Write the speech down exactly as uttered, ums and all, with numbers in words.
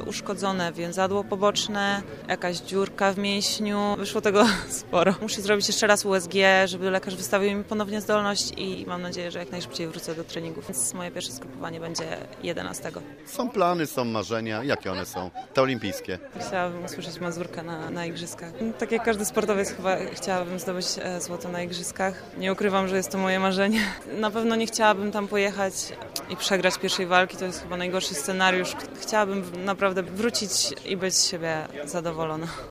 uszkodzone więzadło poboczne, jakaś dziurka w mięśniu. Wyszło tego sporo. Muszę zrobić jeszcze raz U S G, żeby lekarz wystawił mi ponownie zdolność i mam nadzieję, że jak najszybciej wrócę do treningów. Więc moje pierwsze zgrupowanie będzie jedenastego. Są plany, są marzenia. Jakie one są? Te olimpijskie. Chciałabym usłyszeć mazurkę na, na igrzyskach. Tak jak każdy sportowiec chyba chciałabym zdobyć złoto na igrzyskach. Nie ukrywam, że jest to moje marzenie. Na pewno nie chciałabym tam pojechać i przegrać pierwszej walki. To jest chyba najgorszy scenariusz. Chciałabym naprawdę wrócić i być z siebie zadowolona.